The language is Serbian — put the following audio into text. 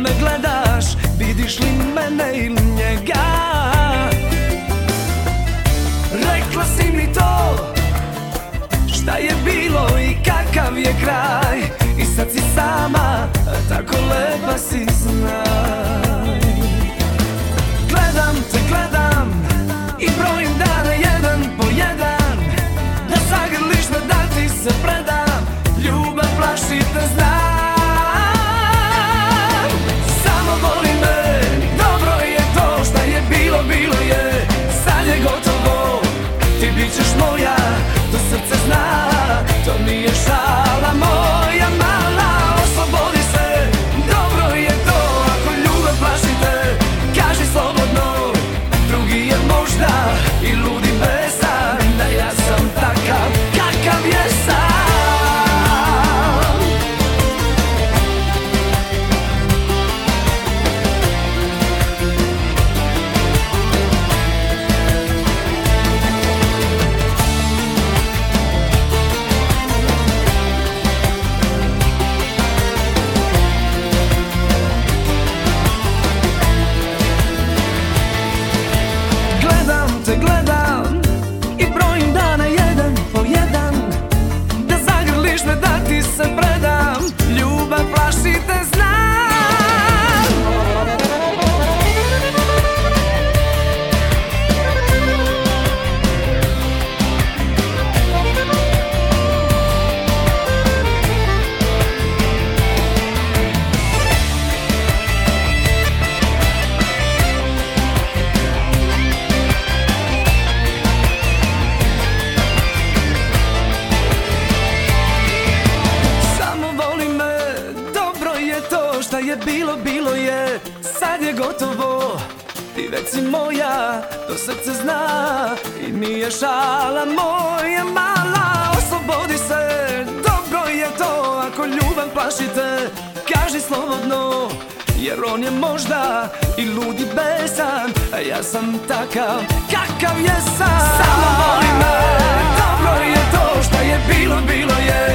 me gledaš, vidiš li mene ili njega? Rekla si mi to, šta je bilo i kakav je kraj. I sad si sama, tako lepa si, znaj. Gledam te, gledam i brojim dane jedan po jedan, da zagrliš me, da ti se predam. Ljubav plaši te, znam. Samo voli me, dobro je to, šta je bilo, bilo je. Sad je gotovo, ti bit ćeš moja, to srce zna, to nije šala moja mala. Oslobodi se, dobro je to, ako ljubav plaši te, kaži slobodno. Drugi je možda i ludi besan, da ja sam takav kakav jesam. Gledam i brojim dane jedan po jedan, da zagrliš me, da ti se predam. Ljubav plaši te, znam. Šta je bilo, bilo je, sad je gotovo, ti već si moja, to srce zna i nije šala moja mala. Oslobodi se, dobro je to, ako ljubav plaši te, kaži slobodno, jer on je možda i ludi besan, a ja sam takav kakav jesam. Samo voli me, dobro je to, šta je bilo, bilo je.